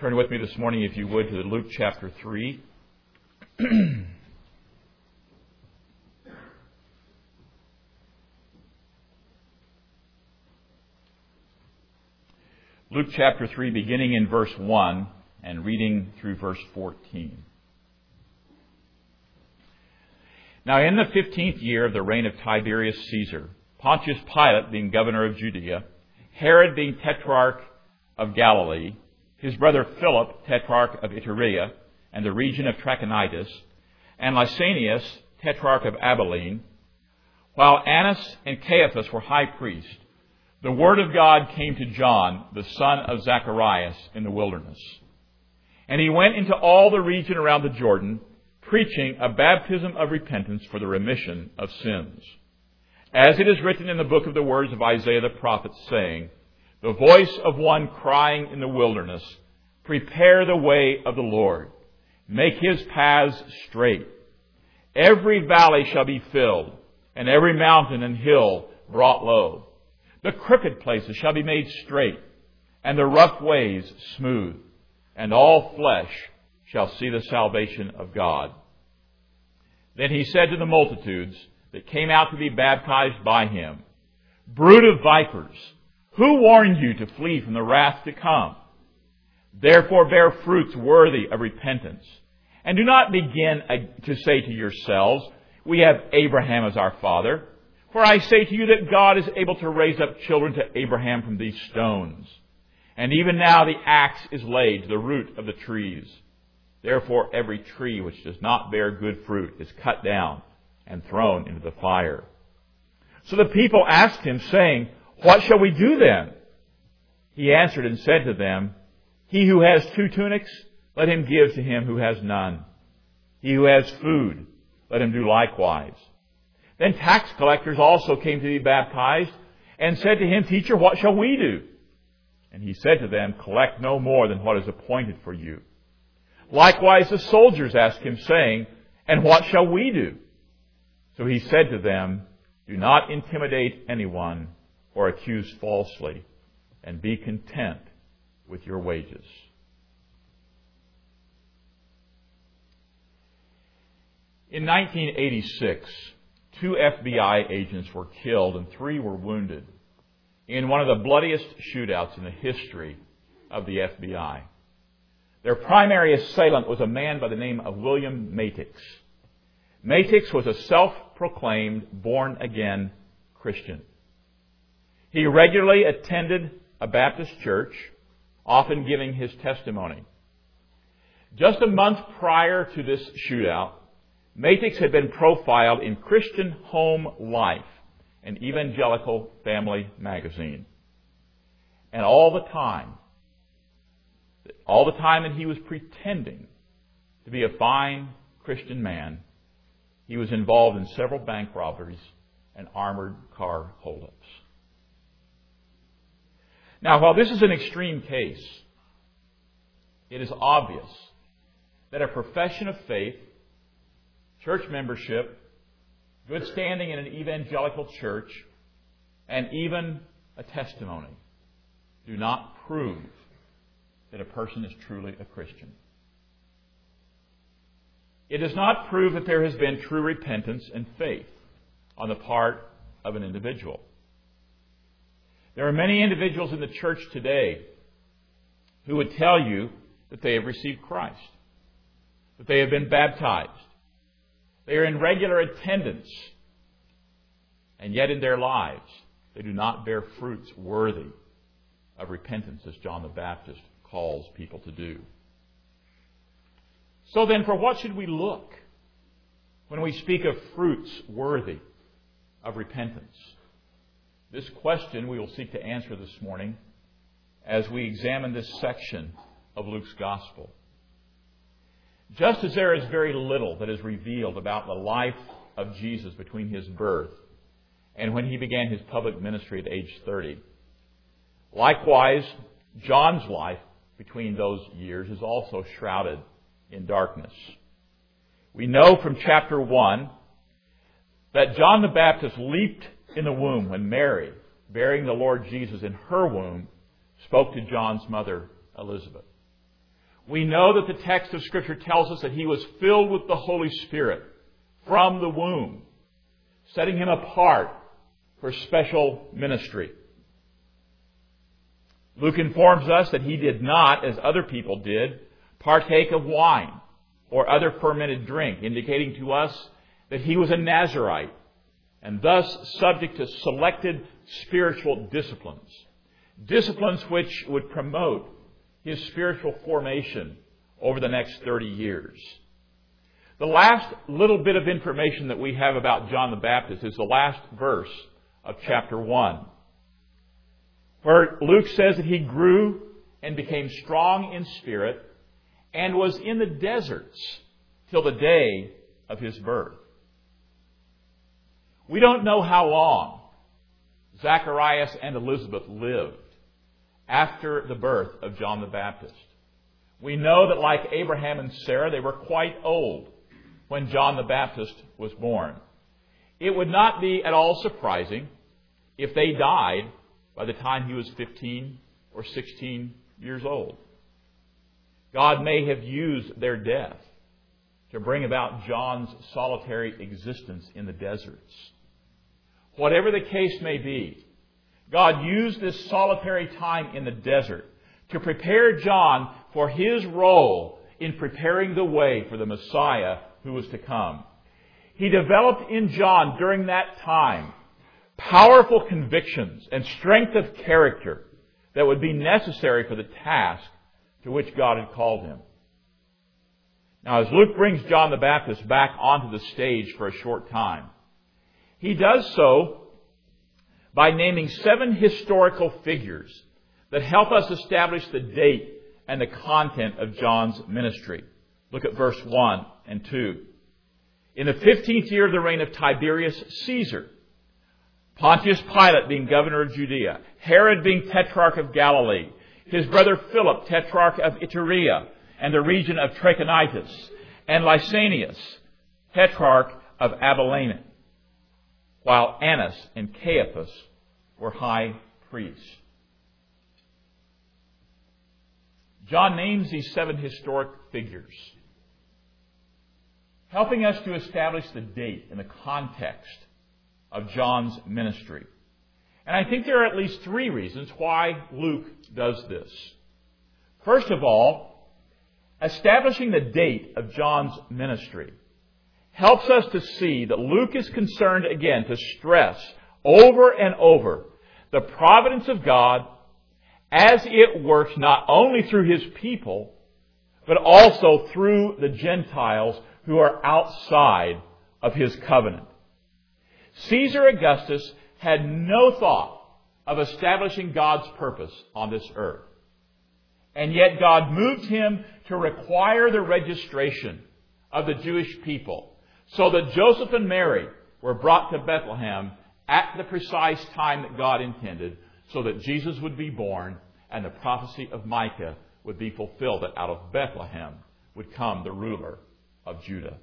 Turn with me this morning, if you would, to Luke chapter 3. Luke chapter 3, beginning in verse 1 and reading through verse 14. Now in the 15th year of the reign of Tiberius Caesar, Pontius Pilate being governor of Judea, Herod being tetrarch of Galilee, his brother Philip, tetrarch of Iturea and the region of Trachonitis, and Lysanias, tetrarch of Abilene, while Annas and Caiaphas were high priests, the word of God came to John, the son of Zacharias, in the wilderness. And he went into all the region around the Jordan, preaching a baptism of repentance for the remission of sins. As it is written in the book of the words of Isaiah the prophet, saying, "The voice of one crying in the wilderness, prepare the way of the Lord. Make his paths straight. Every valley shall be filled, and every mountain and hill brought low. The crooked places shall be made straight, and the rough ways smooth, and all flesh shall see the salvation of God." Then he said to the multitudes that came out to be baptized by him, "Brood of vipers, who warned you to flee from the wrath to come? Therefore bear fruits worthy of repentance. And do not begin to say to yourselves, 'We have Abraham as our father.' For I say to you that God is able to raise up children to Abraham from these stones. And even now the axe is laid to the root of the trees. Therefore every tree which does not bear good fruit is cut down and thrown into the fire." So the people asked him, saying, "What shall we do then?" He answered and said to them, "He who has 2 tunics, let him give to him who has none. He who has food, let him do likewise." Then tax collectors also came to be baptized and said to him, "Teacher, what shall we do?" And he said to them, "Collect no more than what is appointed for you." Likewise the soldiers asked him, saying, "And what shall we do?" So he said to them, "Do not intimidate anyone or accuse falsely, and be content with your wages." In 1986, 2 FBI agents were killed and 3 were wounded in one of the bloodiest shootouts in the history of the FBI. Their primary assailant was a man by the name of William Matix. Matix was a self-proclaimed born-again Christian. He regularly attended a Baptist church, often giving his testimony. Just a month prior to this shootout, Matix had been profiled in Christian Home Life, an evangelical family magazine. And all the time that he was pretending to be a fine Christian man, he was involved in several bank robberies and armored car holdups. Now, while this is an extreme case, it is obvious that a profession of faith, church membership, good standing in an evangelical church, and even a testimony do not prove that a person is truly a Christian. It does not prove that there has been true repentance and faith on the part of an individual. There are many individuals in the church today who would tell you that they have received Christ, that they have been baptized, they are in regular attendance, and yet in their lives they do not bear fruits worthy of repentance, as John the Baptist calls people to do. So then, for what should we look when we speak of fruits worthy of repentance? This question we will seek to answer this morning as we examine this section of Luke's Gospel. Just as there is very little that is revealed about the life of Jesus between his birth and when he began his public ministry at age 30, likewise, John's life between those years is also shrouded in darkness. We know from chapter 1 that John the Baptist leaped in the womb when Mary, bearing the Lord Jesus in her womb, spoke to John's mother, Elizabeth. We know that the text of Scripture tells us that he was filled with the Holy Spirit from the womb, setting him apart for special ministry. Luke informs us that he did not, as other people did, partake of wine or other fermented drink, indicating to us that he was a Nazirite and thus subject to selected spiritual disciplines. Disciplines which would promote his spiritual formation over the next 30 years. The last little bit of information that we have about John the Baptist is the last verse of chapter 1, where Luke says that he grew and became strong in spirit and was in the deserts till the day of his birth. We don't know how long Zacharias and Elizabeth lived after the birth of John the Baptist. We know that like Abraham and Sarah, they were quite old when John the Baptist was born. It would not be at all surprising if they died by the time he was 15 or 16 years old. God may have used their death to bring about John's solitary existence in the deserts. Whatever the case may be, God used this solitary time in the desert to prepare John for his role in preparing the way for the Messiah who was to come. He developed in John during that time powerful convictions and strength of character that would be necessary for the task to which God had called him. Now, as Luke brings John the Baptist back onto the stage for a short time, he does so by naming 7 historical figures that help us establish the date and the content of John's ministry. Look at verse 1 and 2. In the 15th year of the reign of Tiberius Caesar, Pontius Pilate being governor of Judea, Herod being tetrarch of Galilee, his brother Philip, tetrarch of Iturea and the region of Trachonitis, and Lysanias, tetrarch of Abilene, while Annas and Caiaphas were high priests. John names these 7 historic figures, helping us to establish the date and the context of John's ministry. And I think there are at least 3 reasons why Luke does this. First of all, establishing the date of John's ministry helps us to see that Luke is concerned again to stress over and over the providence of God as it works not only through his people, but also through the Gentiles who are outside of his covenant. Caesar Augustus had no thought of establishing God's purpose on this earth. And yet God moved him to require the registration of the Jewish people so that Joseph and Mary were brought to Bethlehem at the precise time that God intended, so that Jesus would be born and the prophecy of Micah would be fulfilled, that out of Bethlehem would come the ruler of Judah.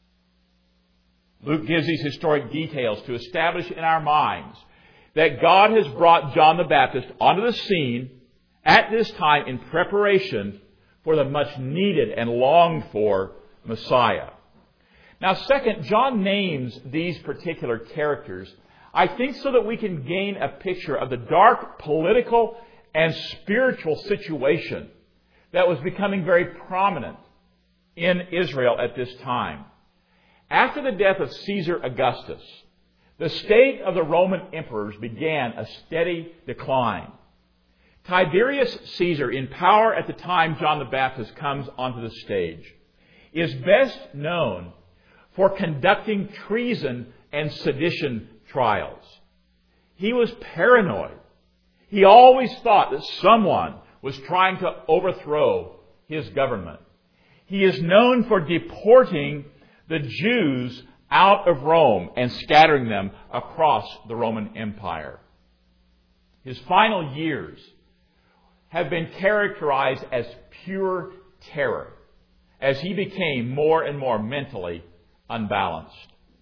Luke gives these historic details to establish in our minds that God has brought John the Baptist onto the scene at this time in preparation for the much needed and longed for Messiah. Now, second, John names these particular characters, I think, so that we can gain a picture of the dark political and spiritual situation that was becoming very prominent in Israel at this time. After the death of Caesar Augustus, the state of the Roman emperors began a steady decline. Tiberius Caesar, in power at the time John the Baptist comes onto the stage, is best known for conducting treason and sedition trials. He was paranoid. He always thought that someone was trying to overthrow his government. He is known for deporting the Jews out of Rome and scattering them across the Roman Empire. His final years have been characterized as pure terror as he became more and more mentally unbalanced.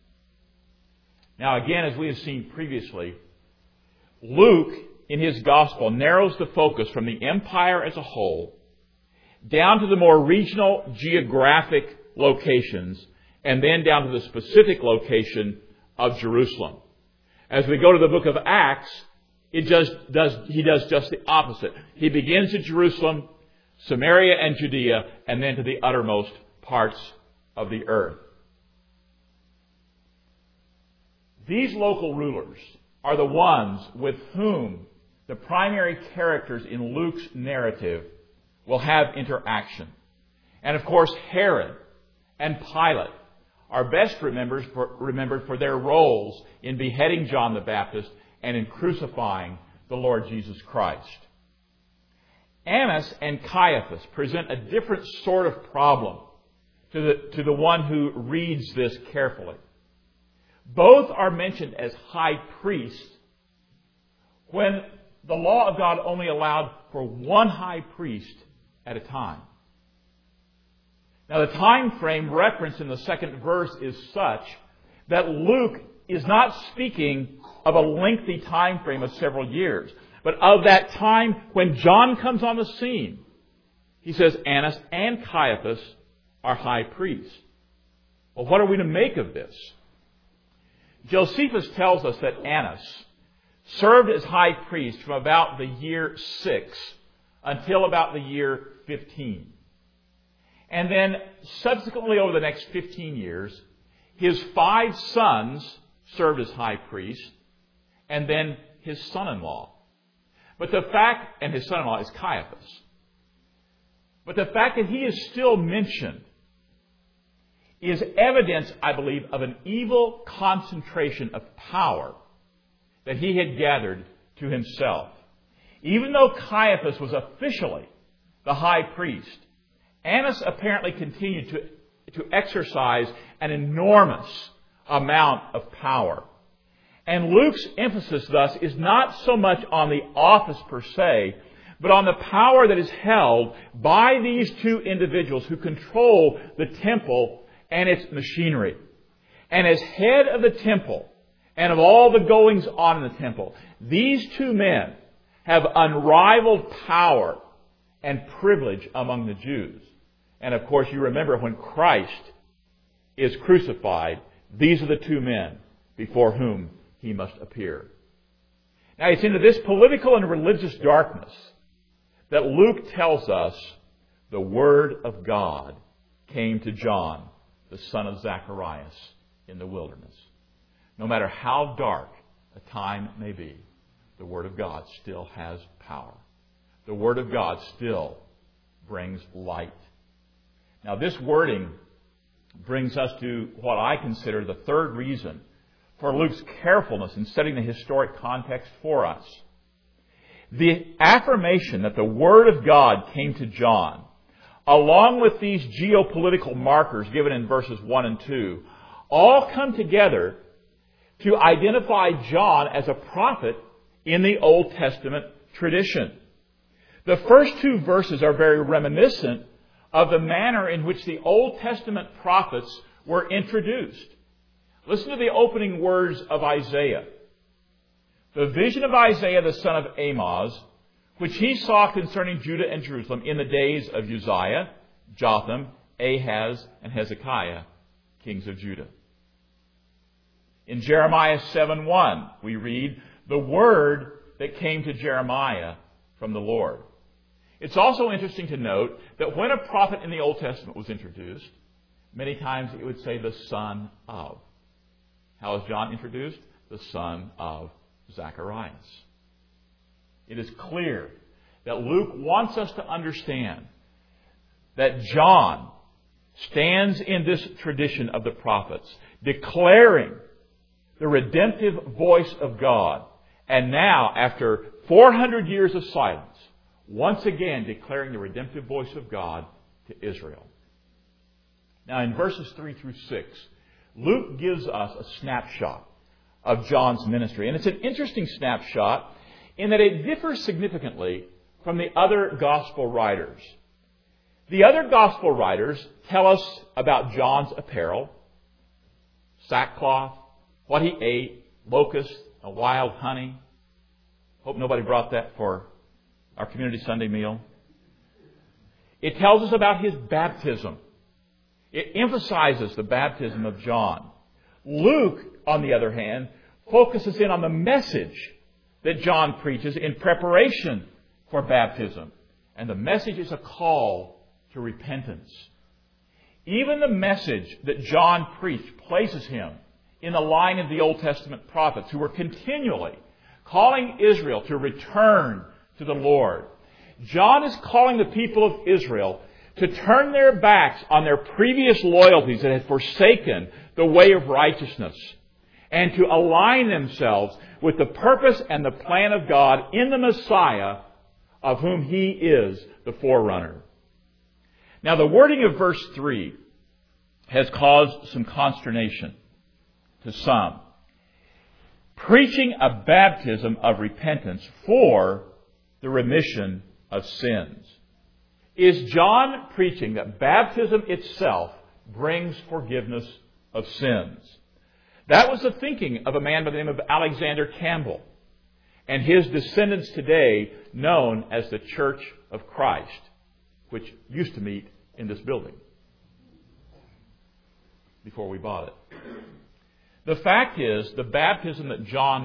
Now again, as we have seen previously, Luke in his gospel narrows the focus from the empire as a whole down to the more regional geographic locations, and then down to the specific location of Jerusalem. As we go to the book of Acts, he does just the opposite. He begins at Jerusalem, Samaria and Judea, and then to the uttermost parts of the earth. These local rulers are the ones with whom the primary characters in Luke's narrative will have interaction. And of course, Herod and Pilate are best remembered for their roles in beheading John the Baptist and in crucifying the Lord Jesus Christ. Annas and Caiaphas present a different sort of problem to the one who reads this carefully. Both are mentioned as high priests when the law of God only allowed for one high priest at a time. Now, the time frame referenced in the second verse is such that Luke is not speaking of a lengthy time frame of several years, but of that time when John comes on the scene. He says Annas and Caiaphas are high priests. Well, what are we to make of this? Josephus tells us that Annas served as high priest from about the year 6 until about the year 15. And then subsequently over the next 15 years, his 5 sons served as high priest, and then his son-in-law. And his son-in-law is Caiaphas. But the fact that he is still mentioned is evidence, I believe, of an evil concentration of power that he had gathered to himself. Even though Caiaphas was officially the high priest, Annas apparently continued to exercise an enormous amount of power. And Luke's emphasis thus is not so much on the office per se, but on the power that is held by these two individuals who control the temple and its machinery. And as head of the temple and of all the goings on in the temple, these two men have unrivaled power and privilege among the Jews. And of course, you remember when Christ is crucified, these are the two men before whom he must appear. Now, it's into this political and religious darkness that Luke tells us the Word of God came to John, the son of Zacharias, in the wilderness. No matter how dark a time may be, the Word of God still has power. The Word of God still brings light. Now, this wording brings us to what I consider the third reason for Luke's carefulness in setting the historic context for us. The affirmation that the Word of God came to John, along with these geopolitical markers given in verses 1 and 2, all come together to identify John as a prophet in the Old Testament tradition. The first 2 verses are very reminiscent of the manner in which the Old Testament prophets were introduced. Listen to the opening words of Isaiah. The vision of Isaiah the son of Amoz, which he saw concerning Judah and Jerusalem in the days of Uzziah, Jotham, Ahaz, and Hezekiah, kings of Judah. In Jeremiah 7:1, we read, the word that came to Jeremiah from the Lord. It's also interesting to note that when a prophet in the Old Testament was introduced, many times it would say the son of. How is John introduced? The son of Zacharias. It is clear that Luke wants us to understand that John stands in this tradition of the prophets, declaring the redemptive voice of God, and now, after 400 years of silence, once again declaring the redemptive voice of God to Israel. Now, in verses 3 through 6, Luke gives us a snapshot of John's ministry. And it's an interesting snapshot in that it differs significantly from the other gospel writers. The other gospel writers tell us about John's apparel, sackcloth, what he ate, locusts, and wild honey. Hope nobody brought that for our community Sunday meal. It tells us about his baptism. It emphasizes the baptism of John. Luke, on the other hand, focuses in on the message that John preaches in preparation for baptism. And the message is a call to repentance. Even the message that John preached places him in the line of the Old Testament prophets who were continually calling Israel to return to the Lord. John is calling the people of Israel to turn their backs on their previous loyalties that had forsaken the way of righteousness and to align themselves with the purpose and the plan of God in the Messiah, of whom he is the forerunner. Now, the wording of verse 3 has caused some consternation to some. Preaching a baptism of repentance for the remission of sins. Is John preaching that baptism itself brings forgiveness of sins? That was the thinking of a man by the name of Alexander Campbell and his descendants today, known as the Church of Christ, which used to meet in this building before we bought it. The fact is, the baptism that John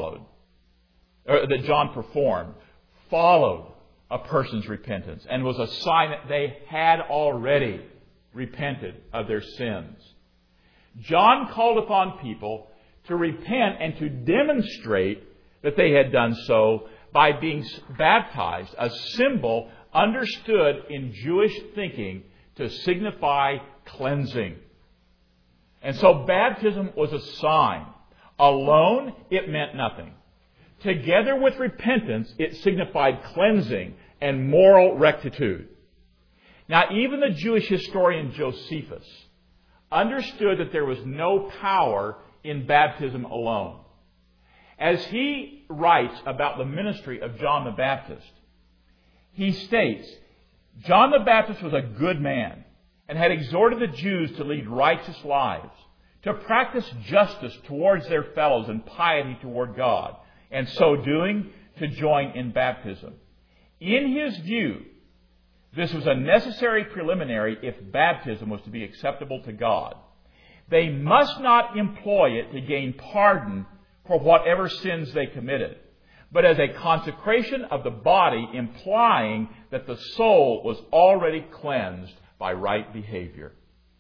performed, followed a person's repentance and was a sign that they had already repented of their sins. John called upon people to repent and to demonstrate that they had done so by being baptized, a symbol understood in Jewish thinking to signify cleansing. And so baptism was a sign. Alone, it meant nothing. Together with repentance, it signified cleansing and moral rectitude. Now, even the Jewish historian Josephus understood that there was no power in baptism alone. As he writes about the ministry of John the Baptist, he states, John the Baptist was a good man and had exhorted the Jews to lead righteous lives, to practice justice towards their fellows and piety toward God, and so doing, to join in baptism. In his view, this was a necessary preliminary if baptism was to be acceptable to God. They must not employ it to gain pardon for whatever sins they committed, but as a consecration of the body, implying that the soul was already cleansed by right behavior.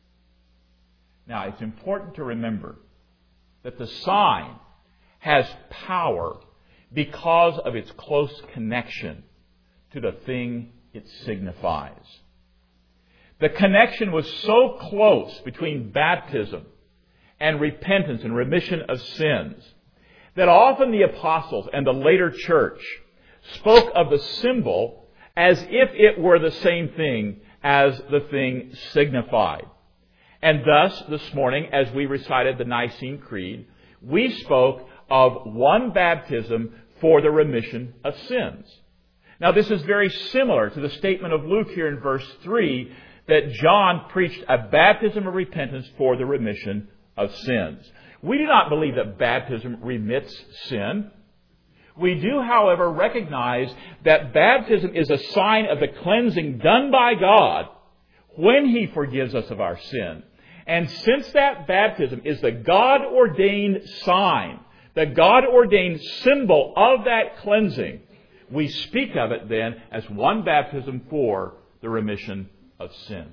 Now, it's important to remember that the sign has power because of its close connection to the thing it signifies. The connection was so close between baptism and repentance and remission of sins that often the apostles and the later church spoke of the symbol as if it were the same thing as the thing signified. And thus, this morning, as we recited the Nicene Creed, we spoke of one baptism for the remission of sins. Now, this is very similar to the statement of Luke here in verse 3 that John preached a baptism of repentance for the remission of sins. We do not believe that baptism remits sin. We do, however, recognize that baptism is a sign of the cleansing done by God when He forgives us of our sin. And since that baptism is the God-ordained sign, the God-ordained symbol of that cleansing, we speak of it then as one baptism for the remission of sins.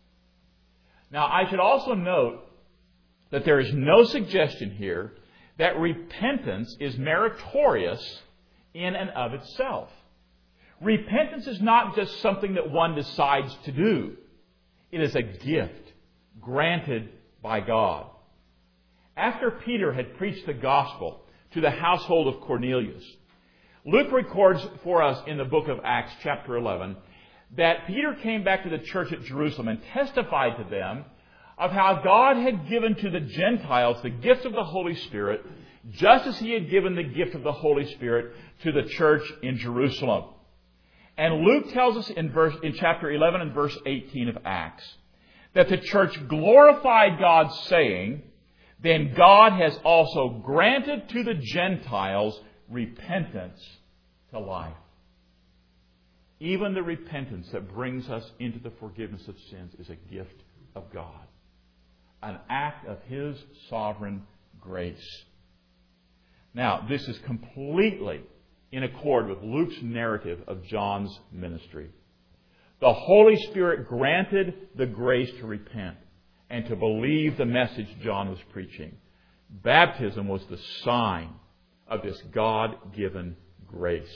Now, I should also note that there is no suggestion here that repentance is meritorious in and of itself. Repentance is not just something that one decides to do. It is a gift granted by God. After Peter had preached the gospel to the household of Cornelius, Luke records for us in the book of Acts chapter 11 that Peter came back to the church at Jerusalem and testified to them of how God had given to the Gentiles the gift of the Holy Spirit, just as He had given the gift of the Holy Spirit to the church in Jerusalem. And Luke tells us in chapter 11 and verse 18 of Acts that the church glorified God, saying, "Then God has also granted to the Gentiles repentance to life." even the repentance that brings us into the forgiveness of sins, is a gift of God, an act of His sovereign grace. Now, this is completely in accord with Luke's narrative of John's ministry. The Holy Spirit granted the grace to repent and to believe the message John was preaching. Baptism was the sign of this God-given grace.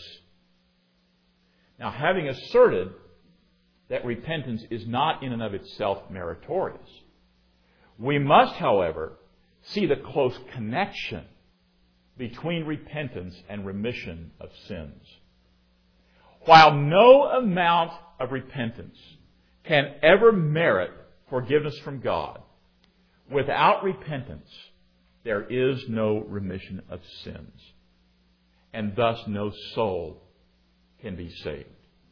Now, having asserted that repentance is not in and of itself meritorious, we must, however, see the close connection between repentance and remission of sins. While no amount of repentance can ever merit forgiveness from God, without repentance, there is no remission of sins, and thus no soul can be saved.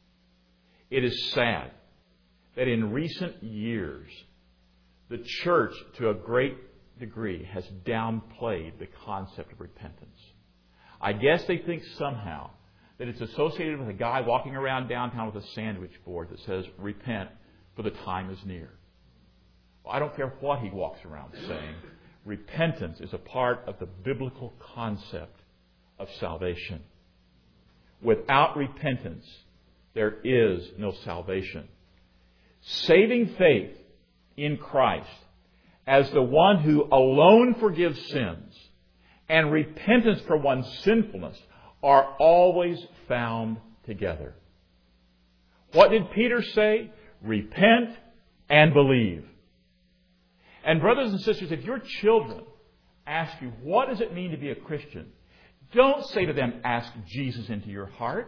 It is sad that in recent years, the church, to a great degree, has downplayed the concept of repentance. I guess they think somehow that it's associated with a guy walking around downtown with a sandwich board that says, "Repent, for the time is near." Well, I don't care what he walks around saying. Repentance is a part of the biblical concept of salvation. Without repentance, there is no salvation. Saving faith in Christ as the one who alone forgives sins and repentance for one's sinfulness are always found together. What did Peter say? Repent and believe. And brothers and sisters, if your children ask you, what does it mean to be a Christian? Don't say to them, ask Jesus into your heart.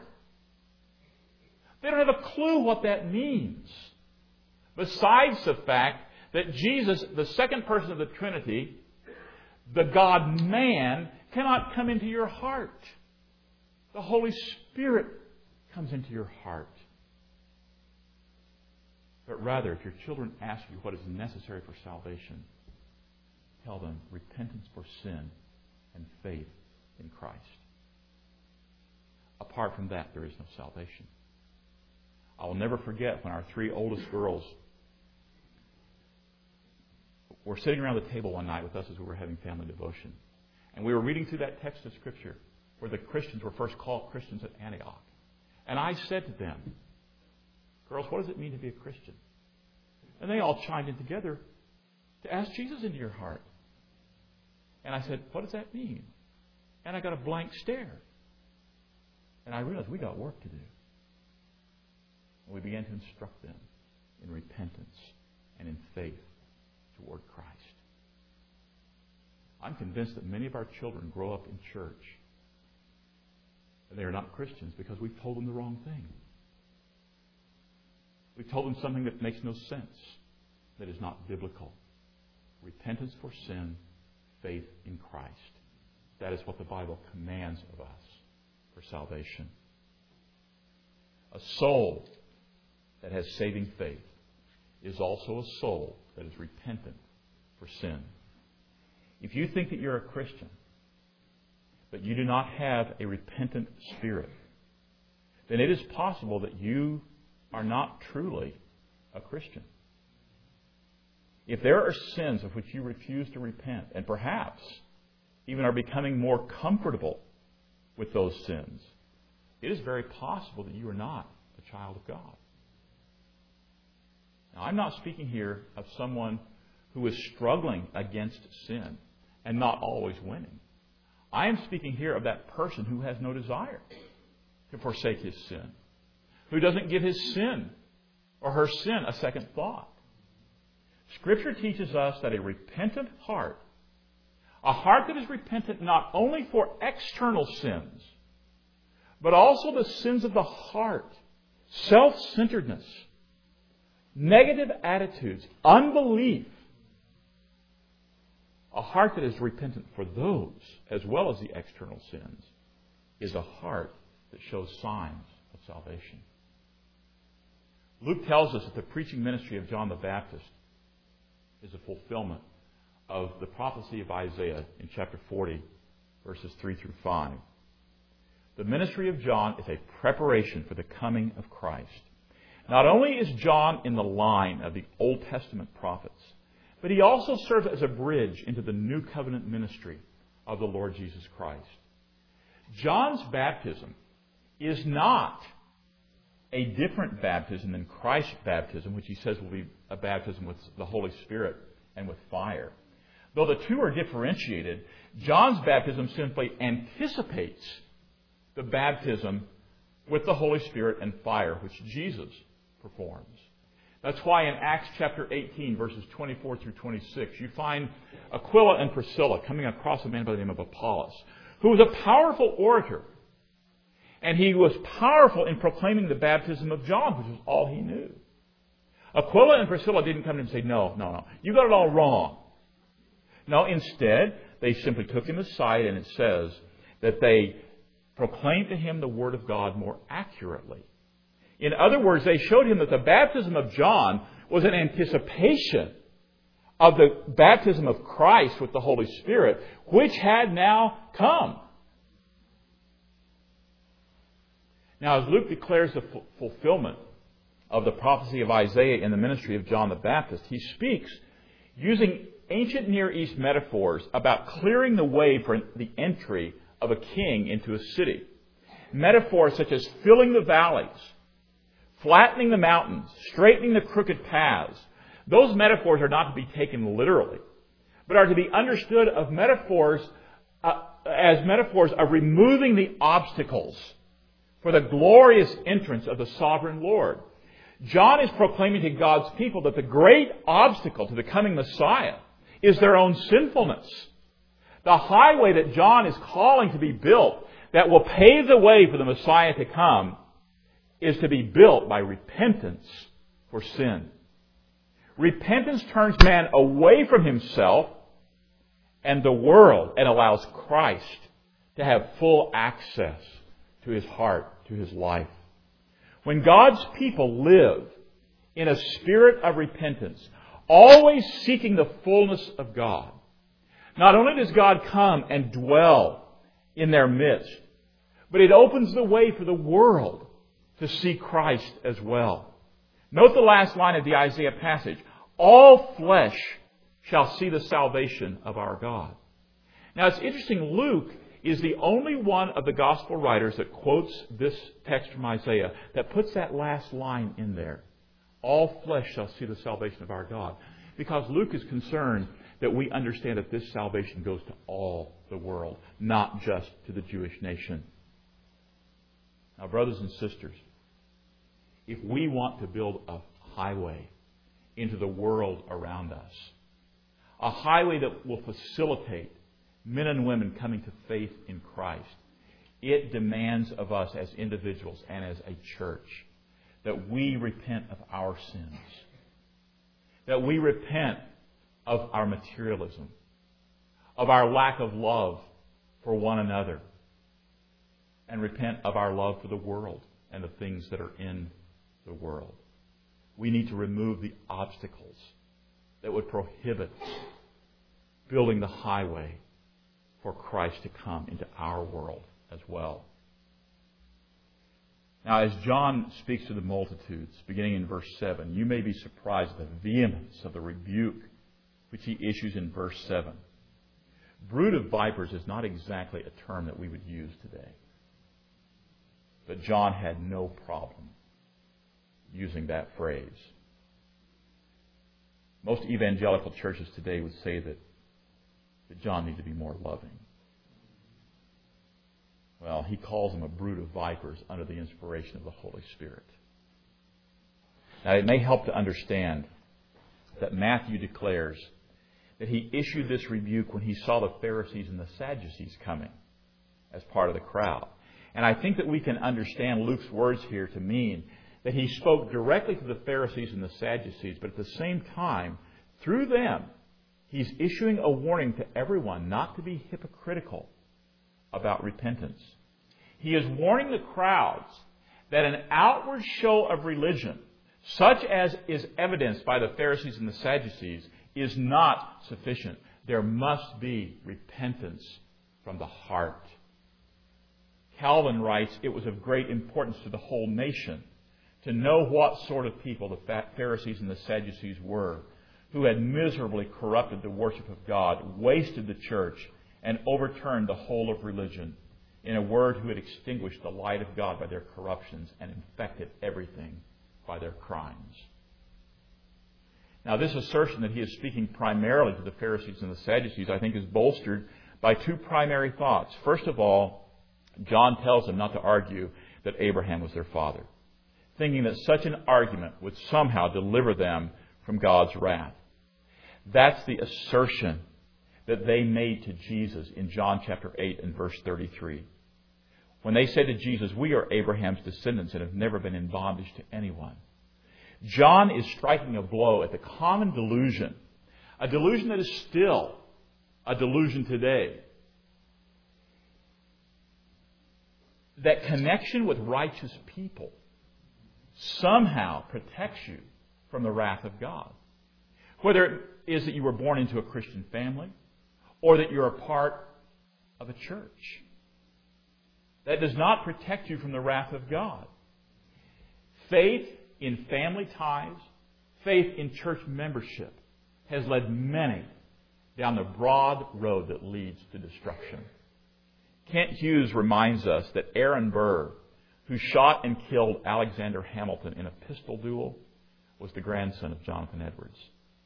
They don't have a clue what that means. Besides the fact that Jesus, the second person of the Trinity, the God-man, cannot come into your heart. The Holy Spirit comes into your heart. But rather, if your children ask you what is necessary for salvation, tell them repentance for sin and faith in Christ. Apart from that, there is no salvation. I will never forget when our three oldest girls were sitting around the table one night with us as we were having family devotion. And we were reading through that text of Scripture where the Christians were first called Christians at Antioch. And I said to them, "Girls, what does it mean to be a Christian?" And they all chimed in together to ask Jesus into your heart. And I said, "What does that mean?" And I got a blank stare. And I realized we got work to do. And we began to instruct them in repentance and in faith toward Christ. I'm convinced that many of our children grow up in church and they are not Christians because we've told them the wrong thing. We've told them something that makes no sense, that is not biblical. Repentance for sin, faith in Christ. That is what the Bible commands of us for salvation. A soul that has saving faith is also a soul that is repentant for sin. If you think that you're a Christian, but you do not have a repentant spirit, then it is possible that you are not truly a Christian. If there are sins of which you refuse to repent, and perhaps even are becoming more comfortable with those sins, it is very possible that you are not a child of God. Now, I'm not speaking here of someone who is struggling against sin and not always winning. I am speaking here of that person who has no desire to forsake his sin, who doesn't give his sin or her sin a second thought. Scripture teaches us that a repentant heart, a heart that is repentant not only for external sins, but also the sins of the heart, self-centeredness, negative attitudes, unbelief, a heart that is repentant for those as well as the external sins is a heart that shows signs of salvation. Luke tells us that the preaching ministry of John the Baptist is a fulfillment of the prophecy of Isaiah in chapter 40, verses 3 through 5. The ministry of John is a preparation for the coming of Christ. Not only is John in the line of the Old Testament prophets, but he also serves as a bridge into the new covenant ministry of the Lord Jesus Christ. John's baptism is not a different baptism than Christ's baptism, which he says will be a baptism with the Holy Spirit and with fire. Though the two are differentiated, John's baptism simply anticipates the baptism with the Holy Spirit and fire, which Jesus performs. That's why in Acts chapter 18, verses 24 through 26, you find Aquila and Priscilla coming across a man by the name of Apollos, who was a powerful orator. And he was powerful in proclaiming the baptism of John, which was all he knew. Aquila and Priscilla didn't come to him and say, no, you got it all wrong. No, instead, they simply took him aside, and it says that they proclaimed to him the Word of God more accurately. In other words, they showed him that the baptism of John was an anticipation of the baptism of Christ with the Holy Spirit, which had now come. Now, as Luke declares the fulfillment of the prophecy of Isaiah in the ministry of John the Baptist, he speaks using ancient Near East metaphors about clearing the way for the entry of a king into a city. Metaphors such as filling the valleys, flattening the mountains, straightening the crooked paths. Those metaphors are not to be taken literally, but are to be understood as metaphors of removing the obstacles for the glorious entrance of the sovereign Lord. John is proclaiming to God's people that the great obstacle to the coming Messiah is their own sinfulness. The highway that John is calling to be built that will pave the way for the Messiah to come is to be built by repentance for sin. Repentance turns man away from himself and the world and allows Christ to have full access to his heart, to his life. When God's people live in a spirit of repentance, always seeking the fullness of God, not only does God come and dwell in their midst, but it opens the way for the world to see Christ as well. Note the last line of the Isaiah passage. All flesh shall see the salvation of our God. Now it's interesting, Luke is the only one of the gospel writers that quotes this text from Isaiah that puts that last line in there. All flesh shall see the salvation of our God. Because Luke is concerned that we understand that this salvation goes to all the world, not just to the Jewish nation. Now, brothers and sisters, if we want to build a highway into the world around us, a highway that will facilitate men and women coming to faith in Christ, it demands of us as individuals and as a church that we repent of our sins, that we repent of our materialism, of our lack of love for one another, and repent of our love for the world and the things that are in the world. We need to remove the obstacles that would prohibit building the highway for Christ to come into our world as well. Now, as John speaks to the multitudes, beginning in verse 7, you may be surprised at the vehemence of the rebuke which he issues in verse 7. Brood of vipers is not exactly a term that we would use today. But John had no problem using that phrase. Most evangelical churches today would say that John needed to be more loving. Well, he calls them a brood of vipers under the inspiration of the Holy Spirit. Now, it may help to understand that Matthew declares that he issued this rebuke when he saw the Pharisees and the Sadducees coming as part of the crowd. And I think that we can understand Luke's words here to mean that he spoke directly to the Pharisees and the Sadducees, but at the same time, through them, he's issuing a warning to everyone not to be hypocritical about repentance. He is warning the crowds that an outward show of religion, such as is evidenced by the Pharisees and the Sadducees, is not sufficient. There must be repentance from the heart. Calvin writes, it was of great importance to the whole nation to know what sort of people the Pharisees and the Sadducees were, who had miserably corrupted the worship of God, wasted the church, and overturned the whole of religion. In a word, who had extinguished the light of God by their corruptions and infected everything by their crimes. Now, this assertion that he is speaking primarily to the Pharisees and the Sadducees, I think, is bolstered by two primary thoughts. First of all, John tells them not to argue that Abraham was their father, thinking that such an argument would somehow deliver them from God's wrath. That's the assertion that they made to Jesus in John chapter 8 and verse 33. When they said to Jesus, "We are Abraham's descendants and have never been in bondage to anyone." John is striking a blow at the common delusion, a delusion that is still a delusion today, that connection with righteous people somehow protects you from the wrath of God. Whether it is that you were born into a Christian family or that you're a part of a church, that does not protect you from the wrath of God. Faith in family ties, faith in church membership has led many down the broad road that leads to destruction. Kent Hughes reminds us that Aaron Burr, who shot and killed Alexander Hamilton in a pistol duel, was the grandson of Jonathan Edwards.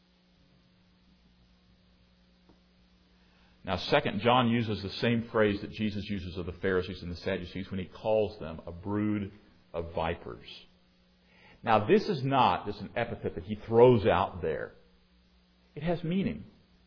Now, second, John uses the same phrase that Jesus uses of the Pharisees and the Sadducees when he calls them a brood of vipers. Now, this is not just an epithet that he throws out there. It has meaning.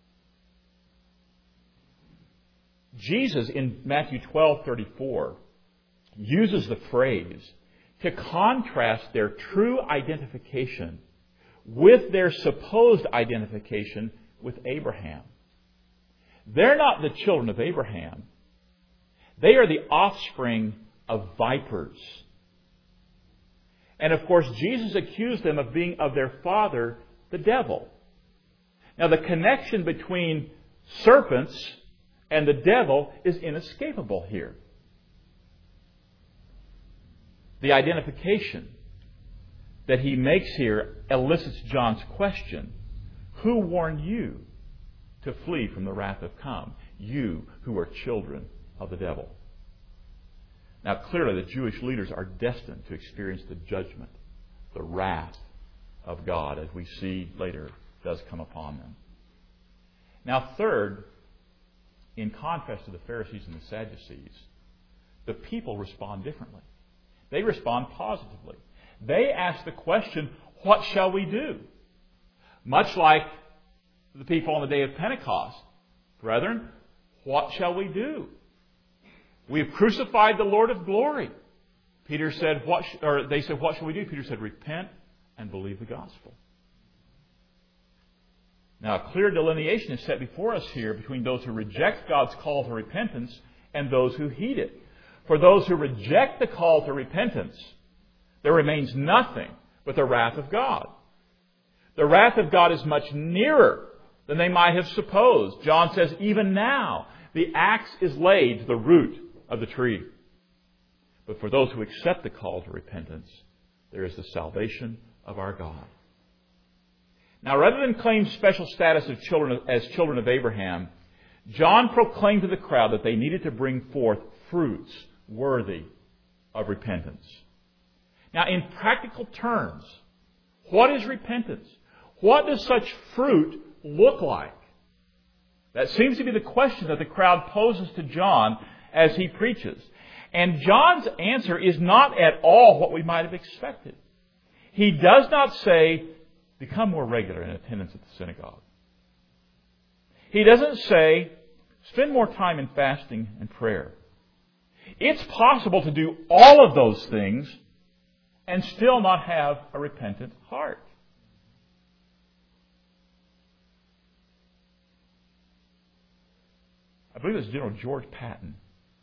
Jesus, in Matthew 12:34, uses the phrase to contrast their true identification with their supposed identification with Abraham. They're not the children of Abraham. They are the offspring of vipers. And of course, Jesus accused them of being of their father, the devil. Now, the connection between serpents and the devil is inescapable here. The identification that he makes here elicits John's question: who warned you to flee from the wrath of come, you who are children of the devil? Now, clearly, the Jewish leaders are destined to experience the judgment, the wrath of God, as we see later does come upon them. Now, third, in contrast to the Pharisees and the Sadducees, the people respond differently. They respond positively. They ask the question, what shall we do? Much like the people on the day of Pentecost. Brethren, what shall we do? We have crucified the Lord of glory. Peter said, they said, what shall we do? Peter said, repent and believe the gospel. Now, a clear delineation is set before us here between those who reject God's call to repentance and those who heed it. For those who reject the call to repentance, there remains nothing but the wrath of God. The wrath of God is much nearer than they might have supposed. John says, even now, the axe is laid to the root of the tree. But for those who accept the call to repentance, there is the salvation of our God. Now, rather than claim special status of children of Abraham, John proclaimed to the crowd that they needed to bring forth fruits worthy of repentance. Now, in practical terms, what is repentance? What does such fruit look like? That seems to be the question that the crowd poses to John as he preaches. And John's answer is not at all what we might have expected. He does not say, become more regular in attendance at the synagogue. He doesn't say, spend more time in fasting and prayer. It's possible to do all of those things and still not have a repentant heart. I believe it's General George Patton.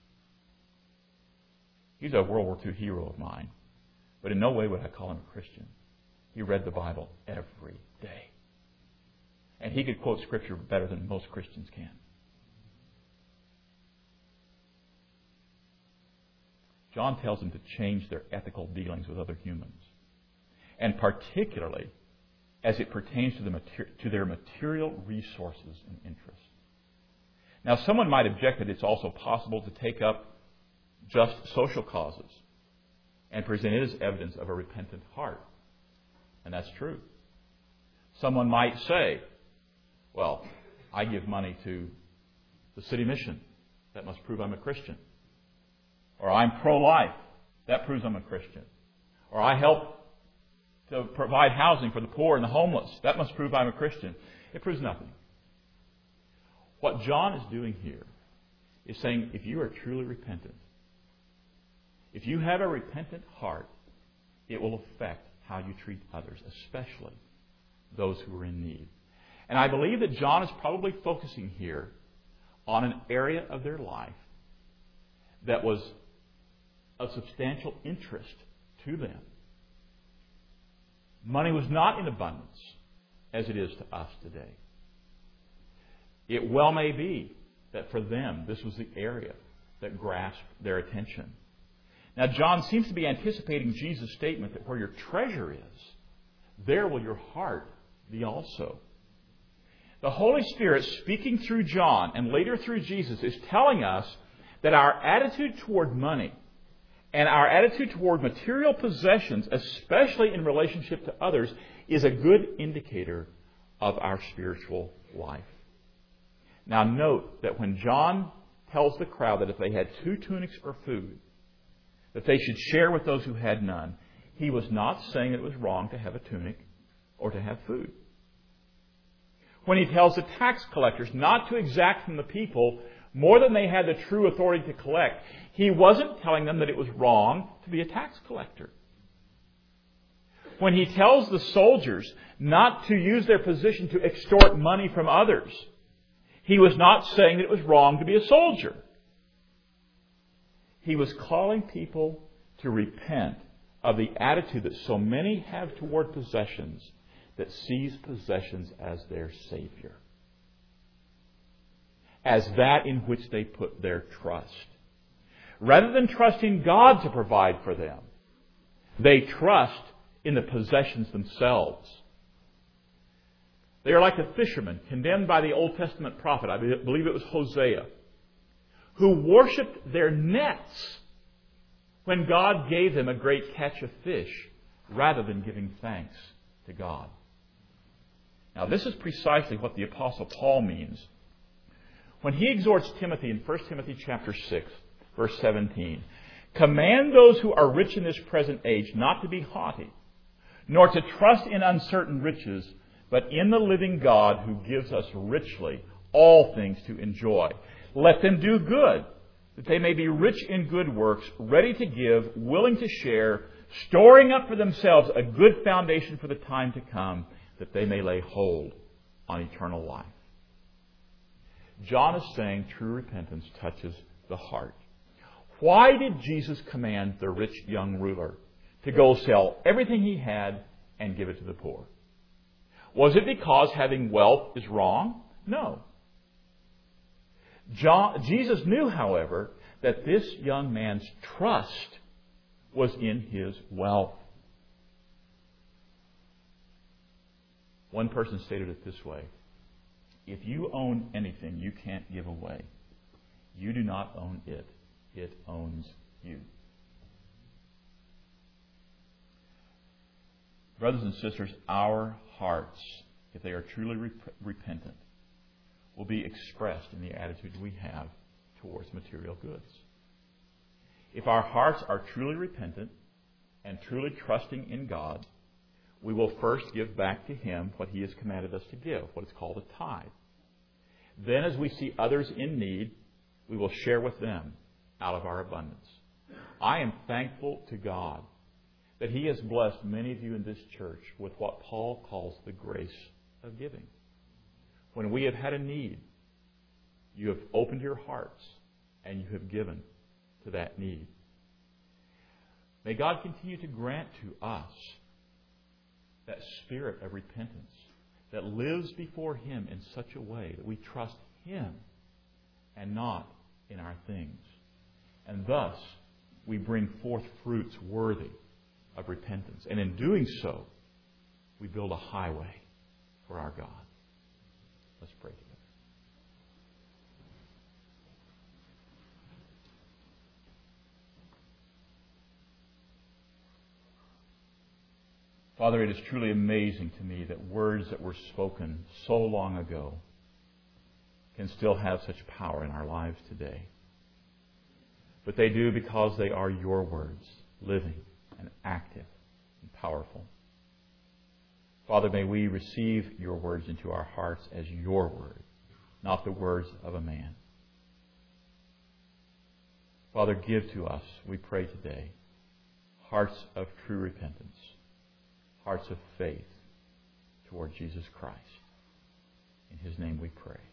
He's a World War II hero of mine, but in no way would I call him a Christian. He read the Bible every day. And he could quote Scripture better than most Christians can. John tells them to change their ethical dealings with other humans, and particularly as it pertains to their material resources and interests. Now, someone might object that it's also possible to take up just social causes and present it as evidence of a repentant heart. And that's true. Someone might say, well, I give money to the city mission. That must prove I'm a Christian. Or I'm pro-life. That proves I'm a Christian. Or I help to provide housing for the poor and the homeless. That must prove I'm a Christian. It proves nothing. What John is doing here is saying, if you are truly repentant, if you have a repentant heart, it will affect how you treat others, especially those who are in need. And I believe that John is probably focusing here on an area of their life that was of substantial interest to them. Money was not in abundance as it is to us today. It well may be that for them this was the area that grasped their attention. Now, John seems to be anticipating Jesus' statement that where your treasure is, there will your heart be also. The Holy Spirit, speaking through John and later through Jesus, is telling us that our attitude toward money and our attitude toward material possessions, especially in relationship to others, is a good indicator of our spiritual life. Now, note that when John tells the crowd that if they had 2 tunics or food, that they should share with those who had none, he was not saying it was wrong to have a tunic or to have food. When he tells the tax collectors not to exact from the people more than they had the true authority to collect, he wasn't telling them that it was wrong to be a tax collector. When he tells the soldiers not to use their position to extort money from others, he was not saying that it was wrong to be a soldier. He was calling people to repent of the attitude that so many have toward possessions, that sees possessions as their Savior, as that in which they put their trust. Rather than trusting God to provide for them, they trust in the possessions themselves. They are like the fishermen condemned by the Old Testament prophet, I believe it was Hosea, who worshipped their nets when God gave them a great catch of fish, rather than giving thanks to God. Now, this is precisely what the Apostle Paul means when he exhorts Timothy in 1 Timothy chapter 6, verse 17, "Command those who are rich in this present age not to be haughty, nor to trust in uncertain riches, but in the living God who gives us richly all things to enjoy. Let them do good, that they may be rich in good works, ready to give, willing to share, storing up for themselves a good foundation for the time to come, that they may lay hold on eternal life." John is saying true repentance touches the heart. Why did Jesus command the rich young ruler to go sell everything he had and give it to the poor? Was it because having wealth is wrong? No. Jesus knew, however, that this young man's trust was in his wealth. One person stated it this way: if you own anything you can't give away, you do not own it. It owns you. Brothers and sisters, our hearts, if they are truly repentant, will be expressed in the attitude we have towards material goods. If our hearts are truly repentant and truly trusting in God, we will first give back to Him what He has commanded us to give, what is called a tithe. Then, as we see others in need, we will share with them out of our abundance. I am thankful to God that He has blessed many of you in this church with what Paul calls the grace of giving. When we have had a need, you have opened your hearts and you have given to that need. May God continue to grant to us that spirit of repentance that lives before Him in such a way that we trust Him and not in our things. And thus, we bring forth fruits worthy of repentance. And in doing so, we build a highway for our God. Let's pray together. Father, it is truly amazing to me that words that were spoken so long ago can still have such power in our lives today. But they do because they are your words, living and active and powerful. Father, may we receive your words into our hearts as your word, not the words of a man. Father, give to us, we pray today, hearts of true repentance, hearts of faith toward Jesus Christ. In His name we pray.